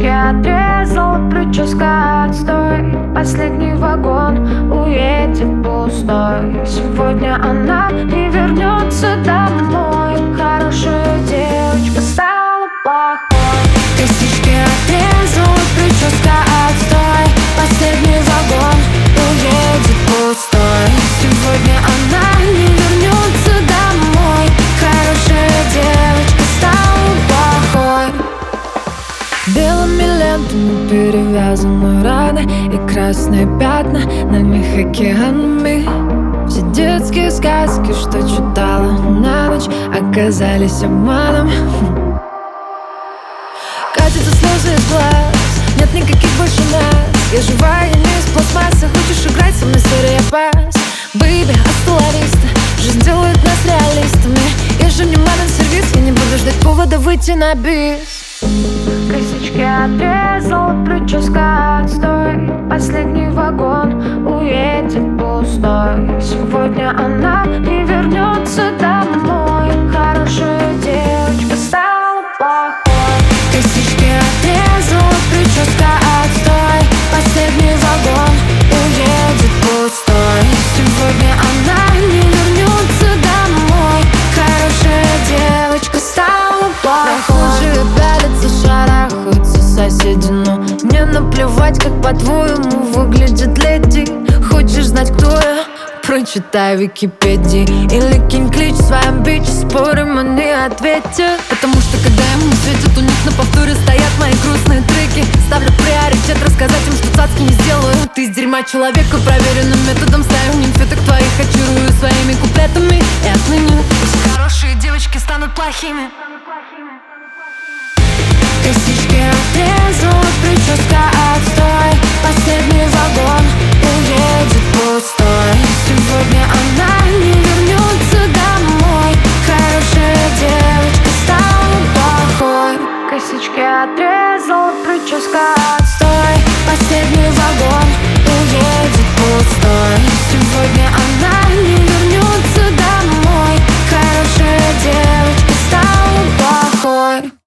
Косички отрезала, прическа отстой. Последний вагон уедет пустой. Сегодня она не вернется домой. Хорошая девочка стала плохой. Косички отрезала, прическа отстой. Последний вагон уедет пустой. Сегодня она не вернется домой. Хорошая девочка стала плохой. Белыми лентами перевязаны раны и красные пятна на них океанами. Все детские сказки, что читала на ночь, оказались обманом. Катятся слезы из глаз, нет никаких больше нас. Я живая, я не из пластмассы. Хочешь играть со мной, сори, я пас. Бэйби, астолариста, жизнь делает нас реалистами. Я же не сервис, я не буду ждать повода выйти на бис. Косички отрезала, прическа отстой. Последний вагон уедет пустой. Сегодня она не вернется домой. Хорошая девочка стала плохой. Косички отрезала, прическа отстой. Последний вагон уедет пустой. Сегодня она не вернется домой. Хорошая девочка стала плохой. Пялятся, шарахаются соседи, но мне наплевать, как по-твоему выглядит леди. Хочешь знать, кто я? Прочитай в Википедии или кинь клич своим бич. Спорим, они ответят. Потому что когда ему светят, у них на повторе стоят мои грустные треки. Ставлю приоритет рассказать им, что цацки не сделаю. Ты из дерьма человека проверенным методом. Ставим нимфеток твоих, очарую своими куплетами. И отныне все хорошие девочки станут плохими. Косички отрезала, прическа отстой. Последний вагон уедет пустой. Сегодня она не вернется домой. Хорошая девочка стала плохой. Косички отрезала, прическа отстой. Последний вагон уедет пустой. Сегодня